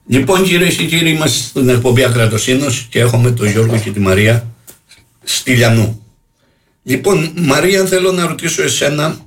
Λοιπόν, κυρίες και κύριοι, είμαστε στην εκπομπή Ακρατοσύνος και έχουμε τον Γιώργο και τη Μαρία Στυλιανού. Λοιπόν, Μαρία, θέλω να ρωτήσω εσένα,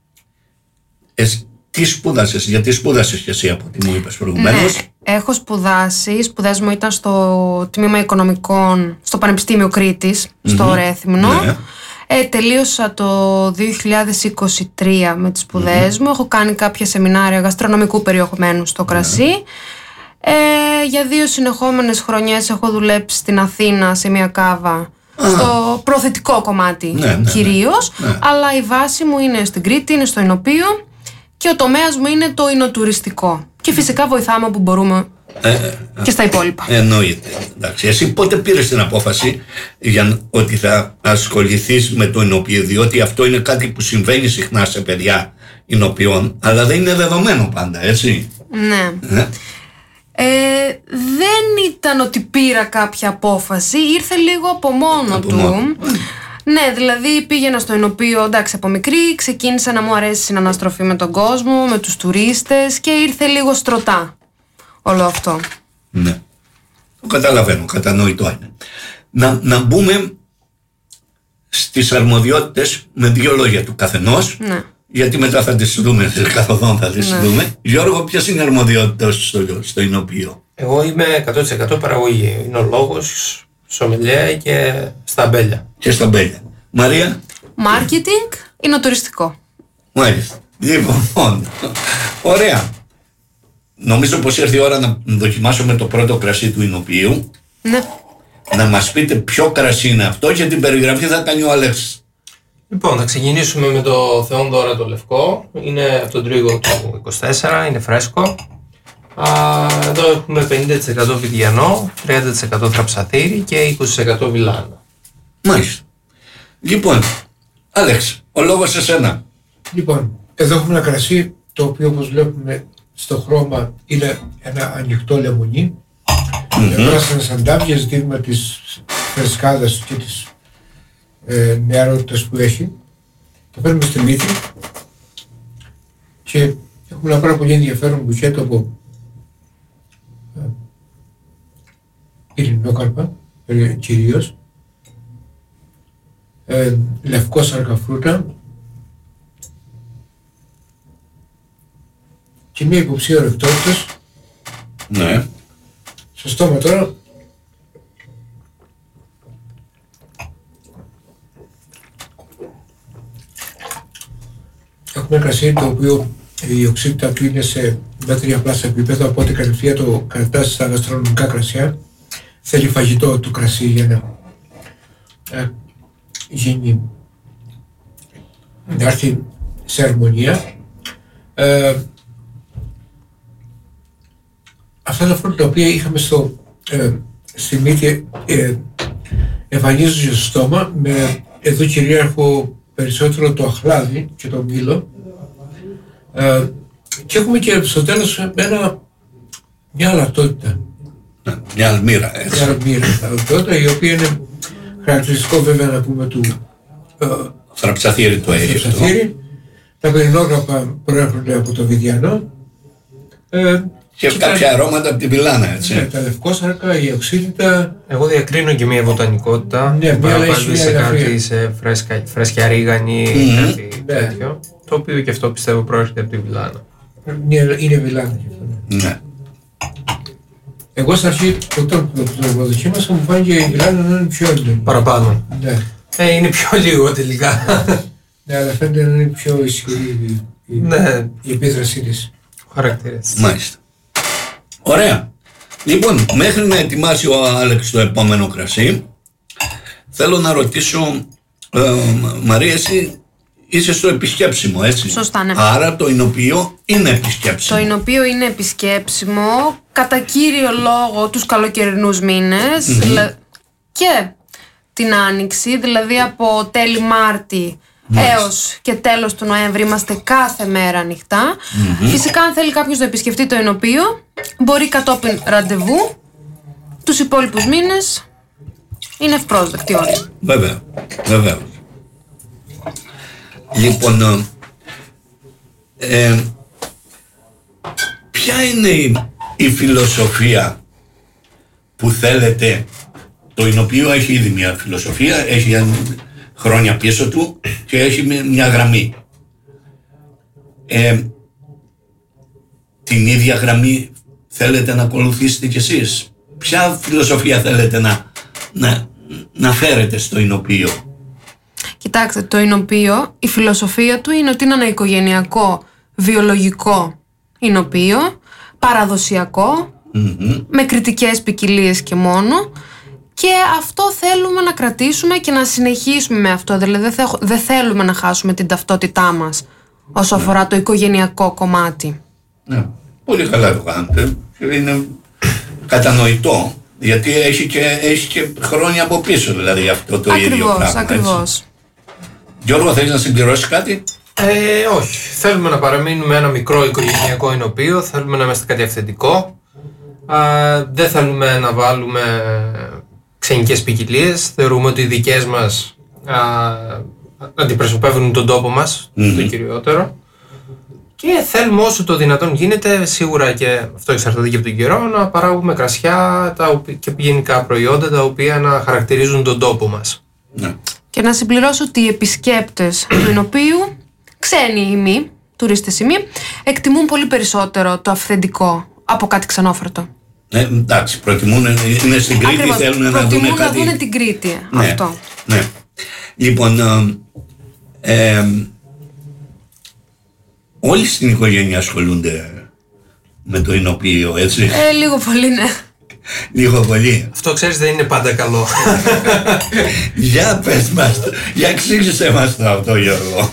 τι σπούδασες, γιατί σπούδασες και εσύ από ό,τι μου είπες προηγουμένως. Ναι, έχω σπουδάσει. Οι σπουδές μου ήταν στο Τμήμα Οικονομικών στο Πανεπιστήμιο Κρήτης, στο Ρέθυμνο. Ναι. Τελείωσα το 2023 με τις σπουδές μου. Έχω κάνει κάποια σεμινάρια γαστρονομικού περιεχομένου στο κρασί. Για 2 συνεχόμενες χρονιές έχω δουλέψει στην Αθήνα σε μια κάβα, στο προθετικό κομμάτι κυρίως, αλλά η βάση μου είναι στην Κρήτη, είναι στο Ηνωπείο και ο τομέας μου είναι το εινοτουριστικό. Και φυσικά βοηθάμε όπου μπορούμε και στα υπόλοιπα. Εννοείται. Εντάξει. Εσύ πότε πήρες την απόφαση για ότι θα ασχοληθείς με το Ηνωπείο, διότι αυτό είναι κάτι που συμβαίνει συχνά σε παιδιά Ηνωπιών, αλλά δεν είναι δεδομένο πάντα, έτσι? Ναι. Δεν ήταν ότι πήρα κάποια απόφαση, ήρθε λίγο από μόνο του. Ναι, δηλαδή πήγαινα στο Ηνωπείο, εντάξει, από μικρή, ξεκίνησα να μου αρέσει η συναναστροφή με τον κόσμο, με τους τουρίστες και ήρθε λίγο στρωτά όλο αυτό. Ναι, το καταλαβαίνω, κατανοητό είναι. Να μπούμε στις αρμοδιότητες με 2 λόγια του καθενός. Ναι. Γιατί μετά θα τις δούμε, καθοδόν θα τις δούμε. Γιώργο, ποιες είναι οι αρμοδιότητες στο Ηνωπείο? Εγώ είμαι 100% παραγωγή. Είναι ο λόγος, σομελιέ και στα μπέλια. Και στα μπέλια. Μαρία? Μάρκετινγκ, εινοτουριστικό. Μάλιστα. Λοιπόν, ωραία. Νομίζω πως ήρθε η ώρα να δοκιμάσουμε το πρώτο κρασί του Ηνωπείου. Ναι. Να μας πείτε ποιο κρασί είναι αυτό και την περιγραφή θα κάνει ο Αλέξης. Λοιπόν, θα ξεκινήσουμε με το Θεόνδωρα το λευκό. Είναι από τον τρίγο του 24, είναι φρέσκο. Εδώ έχουμε 50% βιδιανό, 30% θραψαθήρι και 20% βιλάνα. Μάλιστα. Λοιπόν, Άλεξ, ο λόγος σε σένα. Λοιπόν, εδώ έχουμε ένα κρασί το οποίο, όπως βλέπουμε στο χρώμα, είναι ένα ανοιχτό λεμονί. Πράσινες αντάβιες, δείχνουμε τις φρεσκάδες και τις νεαρότητες που έχει. Το παίρνουμε στη μύτη και έχουμε ένα πάρα πολύ ενδιαφέρον μπουκέτο από ειρηνόκαρπα κυρίως, λευκό σαρκαφρούτα και μια υποψία ορεκτότητας. Ναι. Στο στόμα τώρα έχουμε κρασί το οποίο η οξύτητα του είναι σε μέτρια πλάσια επίπεδα, οπότε κατευθείαν το κρατάς στα γαστρονομικά κρασιά. Θέλει φαγητό του κρασί για να γίνει, να έρθει σε αρμονία. Αυτά τα φρούτα τα οποία είχαμε στη μύτη εμφανίζονται στο στόμα, με εδώ κυρίαρχο περισσότερο το αχλάδι και το μήλο, και έχουμε και στο τέλος μια αλατότητα. Μια αλμύρα, έτσι. Μια αλμύρα, η οποία είναι χαρακτηριστικό βέβαια να πούμε του θραψαθήρι το έχει αυτό. Τα πυρηνόγραφα προέρχονται από το βιδιανό. Και κάποια αρώματα από την βιλάνα, έτσι. Ναι, τα λευκόσαρκα, η οξύτητα. Εγώ διακρίνω και μια βοτανικότητα. Ναι, παραπάνω σε κάτι σε φρέσκια ρίγανη, κάτι τέτοιο. Το οποίο και αυτό πιστεύω προέρχεται από τη βιλάνα. Είναι βιλάνα. Ναι. Εγώ στην αρχή, όταν το δοκίμασα, μου φάνηκε η βιλάνα να είναι πιο έντονη. Παραπάνω. Ναι. Είναι πιο λίγο τελικά. Ναι, αλλά φαίνεται να είναι πιο ισχυρή η επίδρασή της. Χαρακτήρες. Μάλιστα. Ωραία. Λοιπόν, μέχρι να ετοιμάσει ο Άλεξ το επόμενο κρασί, θέλω να ρωτήσω, Μαρία, εσύ είσαι στο επισκέψιμο, έτσι? Σωστά, ναι. Άρα το Ηνωπείο είναι επισκέψιμο. Το Ηνωπείο είναι επισκέψιμο κατά κύριο λόγο τους καλοκαιρινούς μήνες και την Άνοιξη, δηλαδή από τέλη Μάρτη έως και τέλος του Νοέμβρη είμαστε κάθε μέρα ανοιχτά. Φυσικά αν θέλει κάποιος να επισκεφτεί το Ηνωπείο, μπορεί κατόπιν ραντεβού. Τους υπόλοιπους μήνες είναι ευπρόσδεκτη όρη. Βέβαια, βέβαια. Λοιπόν, ποια είναι η φιλοσοφία που θέλετε, το εινοποιείο έχει ήδη μια φιλοσοφία, έχει χρόνια πίσω του και έχει μια γραμμή. Την ίδια γραμμή θέλετε να ακολουθήσετε κι εσείς? Ποια φιλοσοφία θέλετε να φέρετε στο εινοποιείο? Κοιτάξτε, το εινοποιείο, η φιλοσοφία του είναι ότι είναι ένα οικογενειακό, βιολογικό εινοποιείο, παραδοσιακό, με κριτικές ποικιλίες και μόνο, και αυτό θέλουμε να κρατήσουμε και να συνεχίσουμε με αυτό. Δηλαδή δεν θέλουμε να χάσουμε την ταυτότητά μας όσο αφορά το οικογενειακό κομμάτι. Ναι, πολύ καλά το κάνετε. Είναι κατανοητό, γιατί έχει και χρόνια από πίσω, δηλαδή αυτό το ίδιο πράγμα. Ακριβώς. Γιώργο, θέλεις να συμπληρώσεις κάτι? Όχι. Θέλουμε να παραμείνουμε ένα μικρό οικογενειακό εινοποιείο, θέλουμε να είμαστε κάτι αυθεντικό. Δεν θέλουμε να βάλουμε ξενικές ποικιλίες. Θεωρούμε ότι οι δικές μας αντιπροσωπεύουν τον τόπο μας, το κυριότερο. Και θέλουμε όσο το δυνατόν γίνεται, σίγουρα και αυτό εξαρτάται και από τον καιρό, να παράγουμε κρασιά και γενικά προϊόντα τα οποία να χαρακτηρίζουν τον τόπο μας. Ναι. Και να συμπληρώσω ότι οι επισκέπτες του εινοποιείου, ξένοι ή μη, τουρίστες ή μη, εκτιμούν πολύ περισσότερο το αυθεντικό από κάτι ξενόφερτο. Εντάξει, προτιμούν, είναι στην Κρήτη, Ακριβώς, θέλουν να δουν κάτι. προτιμούν να δουν την Κρήτη, αυτό. Ναι. Λοιπόν, όλοι στην οικογένεια ασχολούνται με το εινοποιείο, έτσι? Λίγο πολύ, ναι. Λίγο πολύ. Αυτό, ξέρεις, δεν είναι πάντα καλό. Για πες μας, για εξήγησέ μας το αυτό, Γιώργο.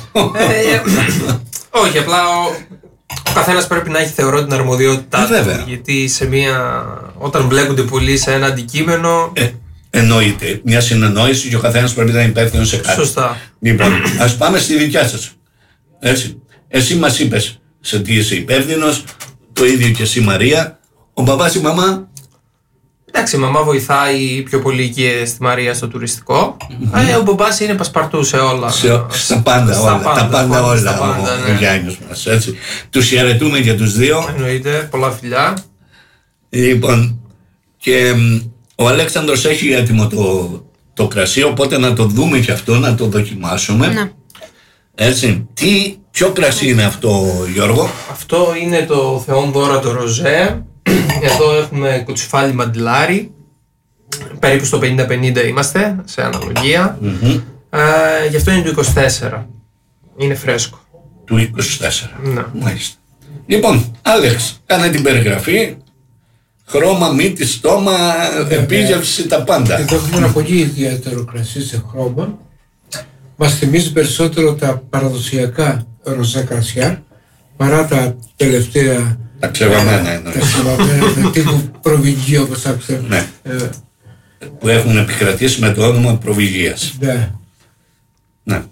Όχι, απλά ο καθένας πρέπει να έχει, θεωρώ, την αρμοδιότητά του. Γιατί όταν μπλέκονται πολύ σε ένα αντικείμενο. Εννοείται. Μια συνεννόηση και ο καθένας πρέπει να είναι υπεύθυνος σε κάτι. Σωστά. Λοιπόν, ας πάμε στη δικιά σας. Έτσι. Εσύ μας είπες σε τι είσαι υπεύθυνος, το ίδιο και εσύ, Μαρία. Ο μπαμπάς, η μαμά. Εντάξει, η μαμά βοηθάει πιο πολύ και στη Μαρία στο τουριστικό. Ο μπαμπάς είναι πασπαρτού σε όλα. Στα πάντα όλα. Ο Γιάννης μας, έτσι. Τους χαιρετούμε και τους δύο. Εννοείται, πολλά φιλιά. Λοιπόν, και ο Αλέξανδρος έχει έτοιμο το κρασί, οπότε να το δούμε και αυτό, να το δοκιμάσουμε. Ναι. Έτσι. Ποιο κρασί είναι αυτό, Γιώργο? Αυτό είναι το Θεόνδωρα το ροζέ. Εδώ έχουμε κουτσουφάλι μαντιλάρι. Περίπου στο 50-50 είμαστε, σε αναλογία. Γι' αυτό είναι του 24. Είναι φρέσκο. Του 24. Ναι. Μάλιστα. Λοιπόν, Άλεξ, κάνε την περιγραφή. Χρώμα, μύτη, στόμα, επίγευση, τα πάντα. Εδώ έχουμε ένα πολύ ιδιαίτερο κρασί σε χρώμα. Μας θυμίζει περισσότερο τα παραδοσιακά ροζέ κρασιά παρά τα τελευταία. Τα ξεβαμένα εννοείς. Τα ξεβαμένα, τύπου προβυγγί, όπως άκουσα. Ναι. Που έχουν επικρατήσει με το όνομα προβυγγίας. Ναι.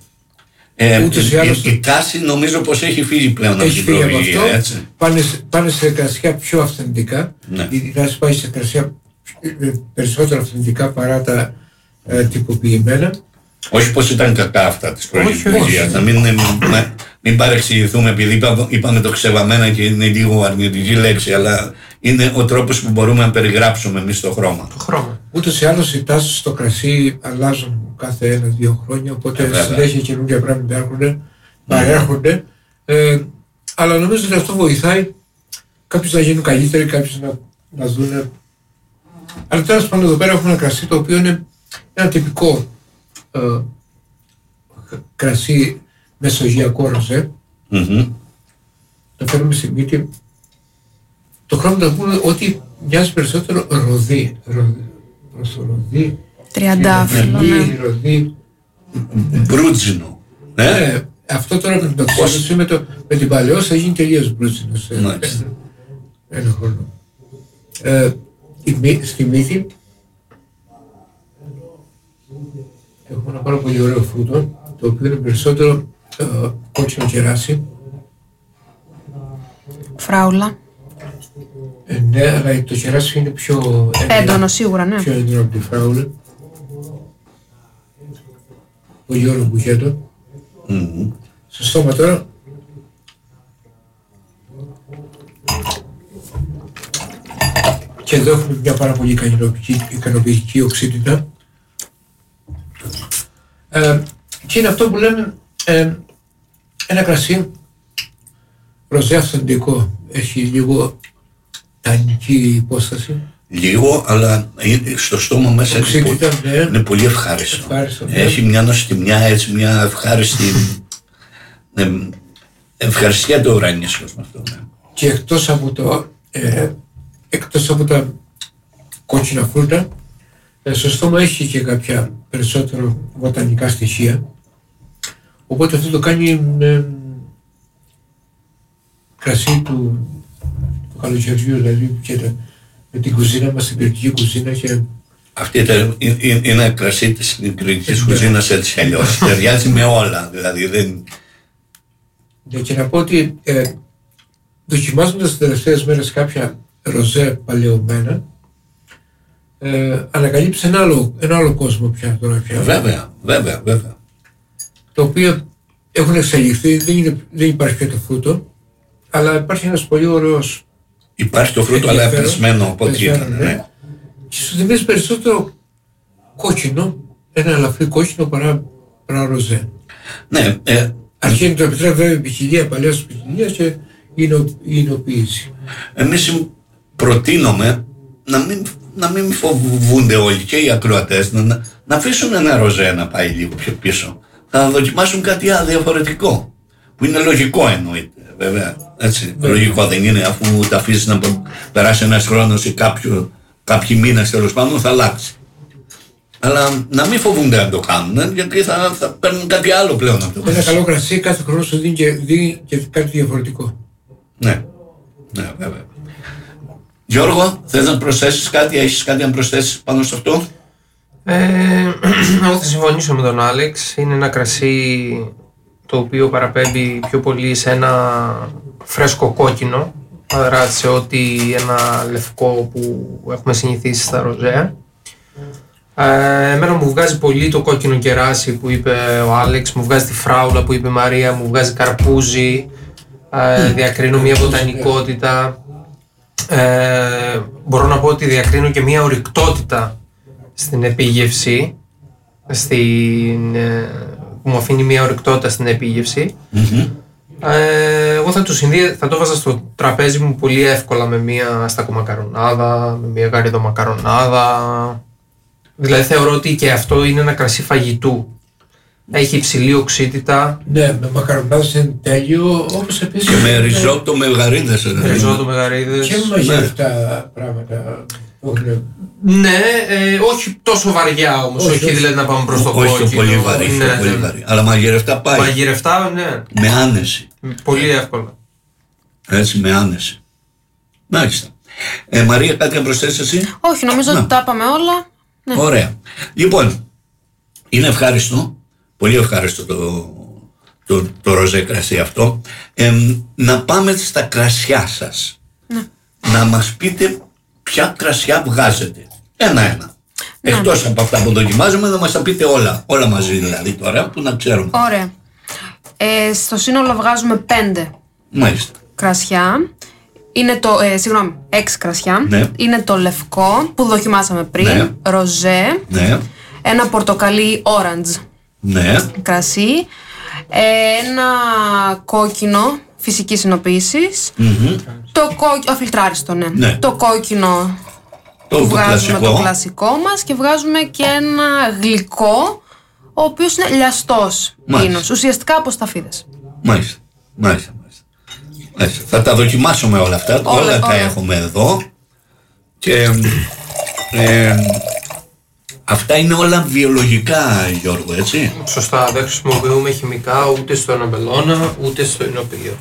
Η τάση νομίζω πως έχει φύγει πλέον από την προβυγγία, έτσι. Πάνε σε κρασιά πιο αυθεντικά. Ναι. Η τάση πάει σε κρασιά περισσότερο αυθεντικά παρά τα τυποποιημένα. Όχι πως ήταν κακά αυτά της προβυγγίας. Να μην παρεξηγηθούμε, επειδή είπαμε το ξεβαμένα και είναι λίγο αρνητική λέξη, αλλά είναι ο τρόπος που μπορούμε να περιγράψουμε εμείς το χρώμα. Ούτως ή άλλως οι τάσεις στο κρασί αλλάζουν κάθε 1-2 χρόνια, οπότε συνέχεια καινούργια πράγματα παρέρχονται. Αλλά νομίζω ότι αυτό βοηθάει κάποιους να γίνουν καλύτεροι, κάποιους να δουν. Αλλά τέλος πάντων εδώ πέρα έχουμε ένα κρασί το οποίο είναι ένα τυπικό κρασί μεσογειακό ροζέ. Το φέρνουμε στη μύτη. Το χρώμα το πούμε ότι μοιάζει περισσότερο ροδί. Τριαντάφυλλο, ναι. Ροδί. Μπρούτζινο. Αυτό τώρα με την οξύδωση με την παλαιό θα γίνει τελείως μπρούτζινο σε ένα χρόνο. Στη μύτη έχουμε ένα πάρα πολύ ωραίο φρούτο, το οποίο είναι περισσότερο κόκκινο κεράσι. Φράουλα. Ναι, αλλά το κεράσι είναι πιο έντονο, σίγουρα, ναι. Πιο έντονο από τη φράουλα. Πολύ ωραίο μπουγέτο. Στο στόμα τώρα. Και εδώ έχουμε μια πάρα πολύ ικανοποιητική οξύτητα. Και είναι αυτό που λέμε ένα κρασί ροζέ αυθεντικό. Έχει λίγο τανική υπόσταση. Λίγο, αλλά στο στόμα μέσα είναι πολύ ευχάριστο. Ναι. Έχει μια νοστιμιά, έτσι, μια ευχάριστη ευχαριστία το ουρανίσκος με αυτό. Ναι. Και εκτός από τα κόκκινα φρούτα, στο στόμα έχει και κάποια περισσότερο βοτανικά στοιχεία. Οπότε αυτό το κάνει κρασί του καλοκαιριού, δηλαδή και με την κουζίνα μας, την κριτική κουζίνα. Και... Αυτή είναι ένα κρασί της κριτικής κουζίνας έτσι αλλιώς. Ταιριάζει με όλα, δηλαδή δεν... Και να πω ότι δοκιμάζοντας τις τελευταίες μέρες κάποια ροζέ παλαιωμένα, ανακαλύψει ένα άλλο κόσμο πια τώρα πια. Βέβαια. Το οποίο έχουν εξελιχθεί, δεν υπάρχει πια το φρούτο, αλλά υπάρχει ένας πολύ ωραίος. Υπάρχει το φρούτο, αλλά επρισμένο από ό,τι ήταν. Ναι. Και σου θυμίζει περισσότερο κόκκινο, ένα ελαφρύ κόκκινο παρά ροζέ. Ναι. Αρχίζει το επιτρέπει βέβαια η ποικιλία, παλαιάς ποικιλίας και η εινοποίηση. Εμείς προτείνουμε να μην φοβούνται όλοι και οι ακροατές, να αφήσουν ένα ροζέ να πάει λίγο πιο πίσω. Θα δοκιμάσουν κάτι άλλο διαφορετικό. Που είναι λογικό εννοείται, βέβαια. Έτσι. Λογικό δεν είναι, αφού τα αφήσεις να περάσει ένας χρόνος ή κάποιοι μήνες τέλος πάντων, θα αλλάξει. Αλλά να μην φοβούνται να το κάνουν, γιατί θα παίρνουν κάτι άλλο πλέον από το. Ένα καλό κρασί κάθε χρόνο σου δίνει και κάτι διαφορετικό. Ναι, βέβαια. Γιώργο, θες να προσθέσεις κάτι, έχεις κάτι να προσθέσεις πάνω σε αυτό? Εγώ θα συμφωνήσω με τον Άλεξ. Είναι ένα κρασί το οποίο παραπέμπει πιο πολύ σε ένα φρέσκο κόκκινο παρά σε ότι ένα λευκό που έχουμε συνηθίσει στα ροζέ. Εμένα μου βγάζει πολύ το κόκκινο κεράσι που είπε ο Άλεξ, μου βγάζει τη φράουλα που είπε η Μαρία, μου βγάζει καρπούζι, διακρίνω μια βοτανικότητα. Μπορώ να πω ότι διακρίνω και μια ορυκτότητα στην επίγευση, που μου αφήνει μια ορυκτότητα στην επίγευση. Εγώ θα το βάζα στο τραπέζι μου πολύ εύκολα με μια στακομακαρονάδα, με μια γαριδομακαρονάδα. Δηλαδή θεωρώ ότι και αυτό είναι ένα κρασί φαγητού. Έχει υψηλή οξύτητα. Ναι, με μακαρονάδες είναι τέλειο, όπως επίσης. Και με ριζότο με γαρίδες. Ριζότο με γαρίδες. Και με μαζεύτα πράγματα. Ναι, όχι τόσο βαριά όμως, όχι δηλαδή να πάμε προς το κόκκινο. Όχι πολύ βαρύ, πολύ βαρύ. Αλλά μαγειρευτά πάει. Μαγειρευτά, ναι. Με άνεση. Πολύ εύκολα. Έτσι, με άνεση. Μάλιστα. Μαρία, κάτι να προσθέσεις εσύ? Όχι, νομίζω ότι τα είπαμε όλα. Ναι. Ωραία. Λοιπόν, είναι ευχάριστο, πολύ ευχάριστο το ροζέ κρασί αυτό. Να πάμε στα κρασιά σας. Ναι. Να μας πείτε ποια κρασιά βγάζετε. Ένα-ένα. Ναι. Εκτός από αυτά που δοκιμάζουμε, να μας τα πείτε όλα μαζί δηλαδή τώρα, που να ξέρουμε. Ωραία. Στο σύνολο βγάζουμε 5 Μάλιστα. κρασιά. Είναι το, 6 κρασιά. Ναι. Είναι το λευκό που δοκιμάσαμε πριν, ναι. Ροζέ, ναι. Ένα πορτοκαλί orange, ναι. Κρασί, ένα κόκκινο φυσικής συνοποίησης, αφιλτράριστο, ναι. Ναι. Το κόκκινο που βγάζουμε το κλασικό μας και βγάζουμε και ένα γλυκό, ο οποίος είναι λιαστός πίνος, ουσιαστικά από σταφίδες. Μάλιστα. Θα τα δοκιμάσουμε όλα αυτά, όλα τα έχουμε εδώ και αυτά είναι όλα βιολογικά, Γιώργο, έτσι? Σωστά, δεν χρησιμοποιούμε χημικά ούτε στο αναμπελώνα ούτε στο εινοποιείο.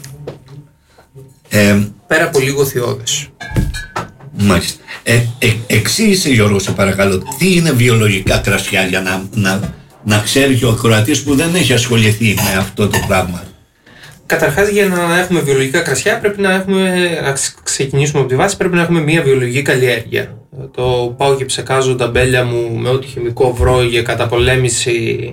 Πέρα από λίγο θειώδες. Μάλιστα. Εξήγησε, Γιώργο, σε παρακαλώ, τι είναι βιολογικά κρασιά για να ξέρει και ο ακροατής που δεν έχει ασχοληθεί με αυτό το πράγμα. Καταρχάς, για να έχουμε βιολογικά κρασιά πρέπει να ξεκινήσουμε από τη βάση, πρέπει να έχουμε μια βιολογική καλλιέργεια. Το πάω και ψεκάζω τα μπέλια μου με ό,τι χημικό βρω για καταπολέμηση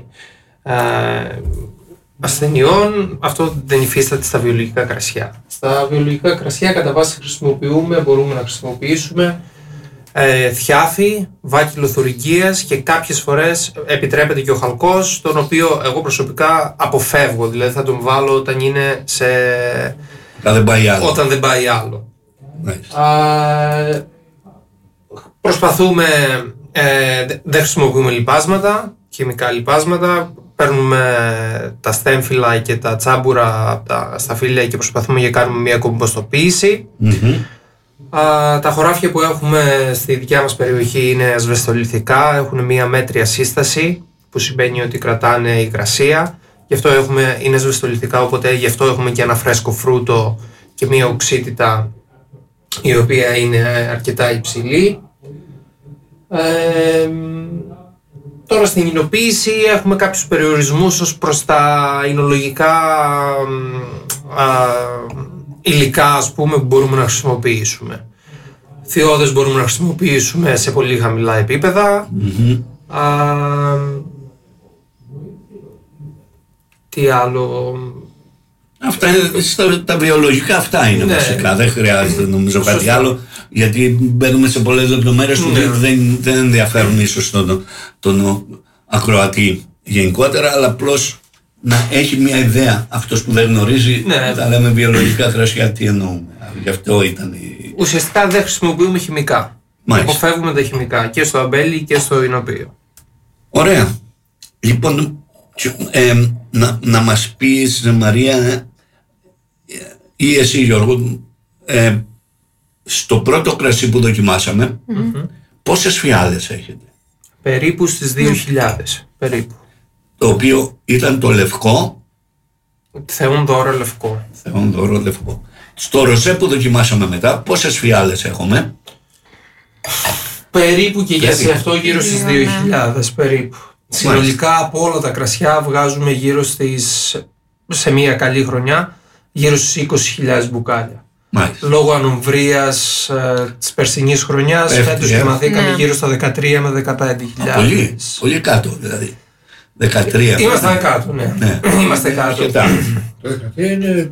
ασθενειών. Αυτό δεν υφίσταται στα βιολογικά κρασιά. Στα βιολογικά κρασιά κατά βάση μπορούμε να χρησιμοποιήσουμε θιάφι, βάκυλο θουρυγγίας και κάποιες φορές επιτρέπεται και ο χαλκός, τον οποίο εγώ προσωπικά αποφεύγω, δηλαδή θα τον βάλω όταν είναι όταν δεν πάει άλλο. Προσπαθούμε, δεν χρησιμοποιούμε λιπάσματα, χημικά λιπάσματα, παίρνουμε τα στέμφυλλα και τα τσάμπουρα από τα σταφύλια και προσπαθούμε να κάνουμε μια κομποστοποίηση. Τα χωράφια που έχουμε στη δικιά μας περιοχή είναι ασβεστολιθικά, έχουν μια μέτρια σύσταση που σημαίνει ότι κρατάνε υγρασία, γι' αυτό είναι ασβεστολιθικά, οπότε γι' αυτό έχουμε και ένα φρέσκο φρούτο και μια οξύτητα η οποία είναι αρκετά υψηλή. Τώρα στην υλοποίηση έχουμε κάποιους περιορισμούς ως προς τα εινολογικά υλικά, ας πούμε, που μπορούμε να χρησιμοποιήσουμε. Θειώδες μπορούμε να χρησιμοποιήσουμε σε πολύ χαμηλά επίπεδα. Τι άλλο... Αυτά είναι τα βιολογικά, αυτά είναι βασικά. Δεν χρειάζεται νομίζω κάτι άλλο, γιατί μπαίνουμε σε πολλές λεπτομέρειες που δεν ενδιαφέρουν ίσως τον ακροατή γενικότερα, αλλά απλώς να έχει μια ιδέα αυτός που δεν γνωρίζει. Τα λέμε βιολογικά κρασιά, τι εννοούμε. Γι' αυτό ήταν ουσιαστικά δεν χρησιμοποιούμε χημικά. Αποφεύγουμε τα χημικά και στο αμπέλι και στο ινοπείο. Ωραία. Λοιπόν, να μας πεις, Μαρία, ή εσύ Γιώργο, στο πρώτο κρασί που δοκιμάσαμε, πόσες φιάλες έχετε? Περίπου στις 2.000. Περίπου. Το οποίο ήταν το λευκό. Θεόν δώρο λευκό. Θεόν δώρο λευκό. Στο ροζέ που δοκιμάσαμε μετά, πόσες φιάλες έχουμε? Περίπου και για σε αυτό γύρω στις 2.000 περίπου. Συνολικά από όλα τα κρασιά βγάζουμε γύρω σε μια καλή χρονιά, γύρω στις 20.000 μπουκάλια. Μάλιστα. Λόγω ανομβρίας της περσινής χρονιάς, φέτος κοιμαθήκαμε γύρω στα 13 με 15.000. Πολύ, πολύ κάτω δηλαδή. 13. Ήμασταν κάτω, ναι. Είμαστε κάτω. Το 13 είναι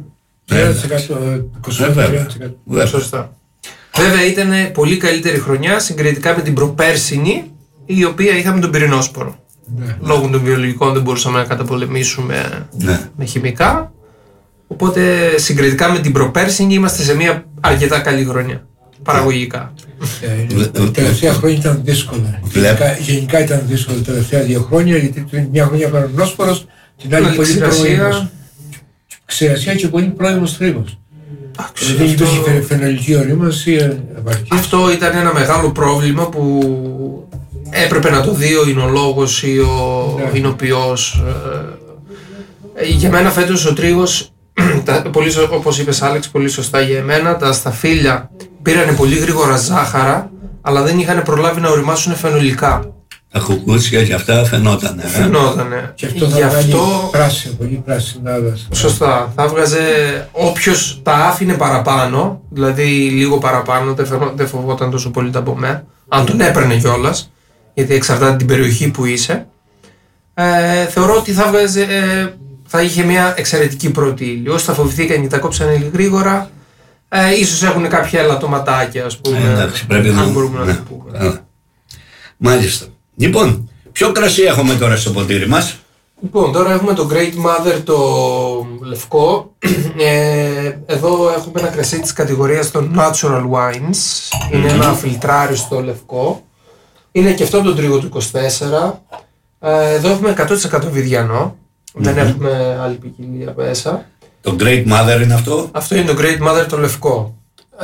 30%. Σωστά. Βέβαια ήταν πολύ καλύτερη χρονιά συγκριτικά με την προπέρσινη, η οποία είχαμε τον πυρηνόσπορο. Λόγω των βιολογικών δεν μπορούσαμε να καταπολεμήσουμε με χημικά. Οπότε συγκριτικά με την προπέρσινη είμαστε σε μια αρκετά καλή χρονιά. Παραγωγικά. Τα τελευταία χρόνια ήταν δύσκολα. Γενικά ήταν δύσκολα τα τελευταία 2 χρόνια, γιατί μια χρονιά ήταν πυρηνόσπορος, την άλλη πολύ πρώιμος. Ξηρασία και πολύ πρώιμος θρύβος. Δεν υπήρχε φαινολική ορίμανση. Αυτό ήταν ένα μεγάλο πρόβλημα που έπρεπε να το δει ο εινολόγος ή ο εινοποιός. Για μένα φέτος ο τρίγος, όπως είπες Άλεξ, πολύ σωστά για εμένα, τα σταφύλια πήρανε πολύ γρήγορα ζάχαρα, αλλά δεν είχαν προλάβει να οριμάσουν φαινολικά. Τα κουκούτσια και αυτά φαινότανε. Και αυτό θα βγάλει πράσινο, πολύ πράσινα. Σωστά. Θα βγάζε όποιος τα άφηνε παραπάνω, δηλαδή λίγο παραπάνω, δεν φοβόταν τόσο πολύ τα μπομέ, αν τον έπαιρνε κιόλας, γιατί εξαρτάται την περιοχή που είσαι. Θεωρώ ότι θα είχε μια εξαιρετική πρώτη ύλη. Όσοι θα φοβηθήκαν και τα κόψανε γρήγορα, ίσως έχουν κάποια ελαττωματάκια, ας πούμε. Εντάξει, πρέπει αν μπορούμε να το πούμε. Μάλιστα. Λοιπόν, ποιο κρασί έχουμε τώρα στο ποτήρι μας? Λοιπόν, τώρα έχουμε το Great Mother, το λευκό. Εδώ έχουμε ένα κρασί της κατηγορίας των Natural Wines. Είναι ένα φιλτράριστο λευκό. Είναι και αυτό το τρίγο του 24. Εδώ έχουμε 100% βιδιανό. Δεν έχουμε άλλη ποικιλία μέσα. Το Great Mother είναι αυτό? Αυτό είναι το Great Mother το λευκό.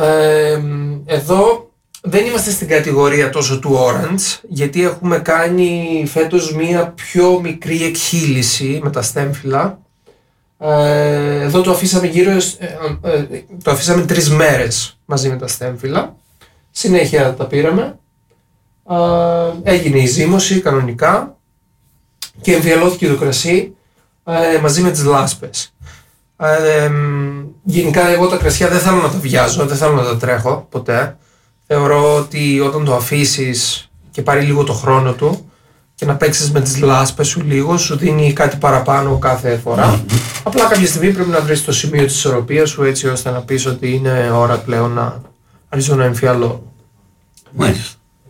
Εδώ δεν είμαστε στην κατηγορία τόσο του Orange, γιατί έχουμε κάνει φέτος μία πιο μικρή εκχύληση με τα στέμφυλλα. Εδώ το αφήσαμε το αφήσαμε 3 μέρες μαζί με τα στέμφυλλα. Συνέχεια τα πήραμε. Έγινε η ζύμωση κανονικά και εμφιαλώθηκε το κρασί μαζί με τις λάσπες. Γενικά εγώ τα κρασιά δεν θέλω να τα βιάζω, δεν θέλω να τα τρέχω ποτέ. Θεωρώ ότι όταν το αφήσεις και πάρει λίγο το χρόνο του και να παίξεις με τις λάσπες σου λίγο, σου δίνει κάτι παραπάνω κάθε φορά. Απλά κάποια στιγμή πρέπει να βρεις το σημείο της ισορροπίας σου, έτσι ώστε να πεις ότι είναι ώρα πλέον να αρχίσω να εμφιαλώ. Μάλιστα.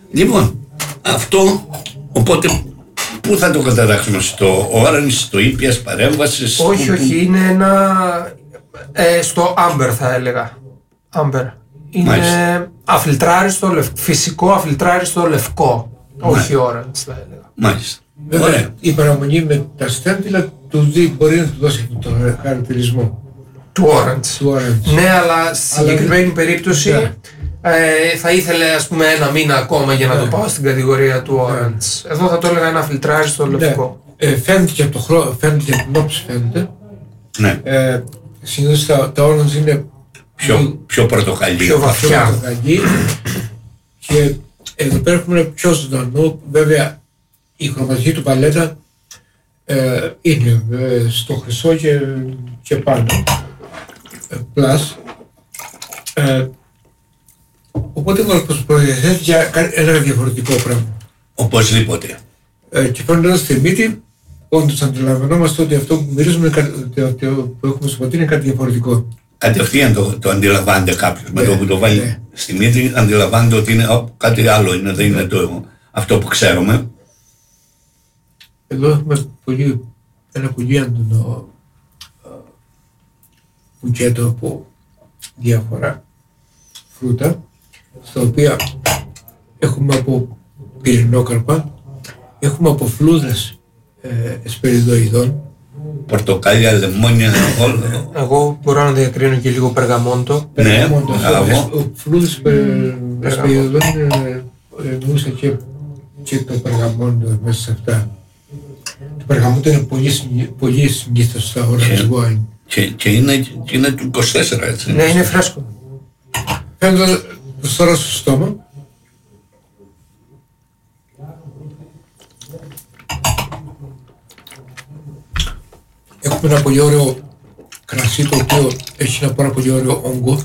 Λοιπόν, αυτό, οπότε πού θα το κατατάξουμε, στο Orange, στο ήπιας παρέμβασης? Όχι, είναι ένα, στο Amber θα έλεγα. Amber. Είναι αφιλτράριστο, φυσικό αφιλτράριστο λευκό, όχι Orange θα έλεγα. Μάλιστα. Βέβαια, η παραμονή με τα στέντυλα μπορεί να του δώσει τον χαρακτηρισμό του Orange. Ναι, αλλά στη συγκεκριμένη περίπτωση θα ήθελε ας πούμε ένα μήνα ακόμα για να το πάω στην κατηγορία του Orange. Εδώ θα το έλεγα ένα φιλτράριστο λευκό. Φαίνεται και από το χρόνο, φαίνεται και από την όψη φαίνεται. Ναι. Συνήθως τα Orange είναι πιο πορτοκαλί. Πιο βαθιά. Και εδώ πέρα έχουμε ένα πιο ζωντανό. Βέβαια η χρωματική του παλέτα είναι στο χρυσό και πάνω. Plus. Οπότε μας προσδιαθέτει για ένα διαφορετικό πράγμα. Οπωσδήποτε. Και φαίνοντας στη μύτη, όντως αντιλαμβανόμαστε ότι αυτό που μυρίζουμε, που έχουμε στο ποτήρι είναι κάτι διαφορετικό. Κατευθείαν το αντιλαμβάνεται κάποιος. Με το που το βάλει στη μύτη, αντιλαμβάνεται ότι είναι κάτι άλλο, δεν είναι αυτό που ξέρουμε. Εδώ έχουμε ένα πολύ έντονο μπουκέτο από διάφορα φρούτα, στα οποία έχουμε από πυρηνόκαρπα, έχουμε από φλούδες εσπεριδοειδών, πορτοκάλια, λεμόνια, όλο. Εγώ μπορώ να διακρίνω και λίγο περγαμόντο. Ναι, φλούδες εσπεριδοειδών εννοούσα και το περγαμόντο μέσα σε αυτά. Το περγαμόντο είναι πολύ συνήθως στα orange wine. Και είναι του 24, έτσι. Ναι, είναι φρέσκο. Φαίνεται τώρα στο στόμα. Έχουμε ένα πολύ ωραίο κρασί, το οποίο έχει ένα πάρα πολύ ωραίο όγκο.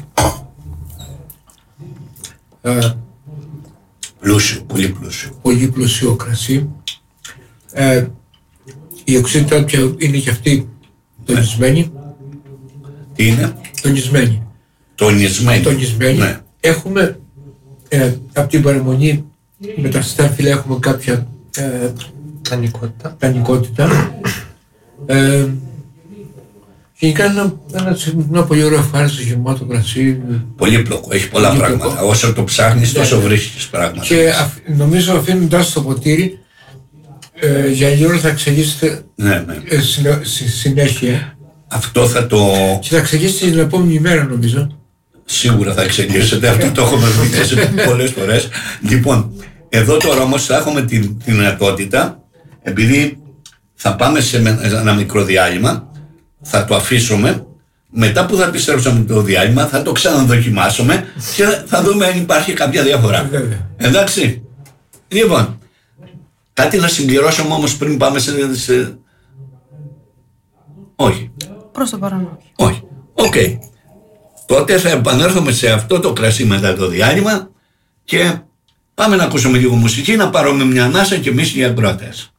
Πλούσιο, πολύ πλούσιο. Πολύ πλούσιο κρασί. Η οξύτητα είναι και αυτή τονισμένη. Τι είναι? Τονισμένη. Ναι. Έχουμε από την παραμονή με τα στάφυλλα έχουμε κάποια τανικότητα. Γενικά ένα πολύ ωραίο ευχάριστο γεμάτο κρασί. Πολύπλοκο, έχει πολλά πράγματα. Όσο το ψάχνεις τόσο βρίσκεις πράγματα. Και νομίζω αφήνοντας το ποτήρι για λίγο θα εξηγήσετε στη συνέχεια. Αυτό θα το... Και θα εξηγήσετε την επόμενη μέρα νομίζω. Σίγουρα θα εξηγήσετε, αυτό το έχουμε πει πολλές φορές. Λοιπόν, εδώ τώρα όμως θα έχουμε τη δυνατότητα, επειδή θα πάμε σε ένα μικρό διάλειμμα, θα το αφήσουμε, μετά που θα επιστρέψουμε το διάλειμμα θα το ξαναδοκιμάσουμε και θα δούμε αν υπάρχει κάποια διαφορά. Εντάξει. Λοιπόν, κάτι να συμπληρώσουμε όμως πριν πάμε σε... Όχι. Προς το παρόν όχι. Οκ. Τότε θα επανέλθουμε σε αυτό το κρασί μετά το διάλειμμα και πάμε να ακούσουμε λίγο μουσική, να πάρουμε μια ανάσα και εμείς οι ακροατές.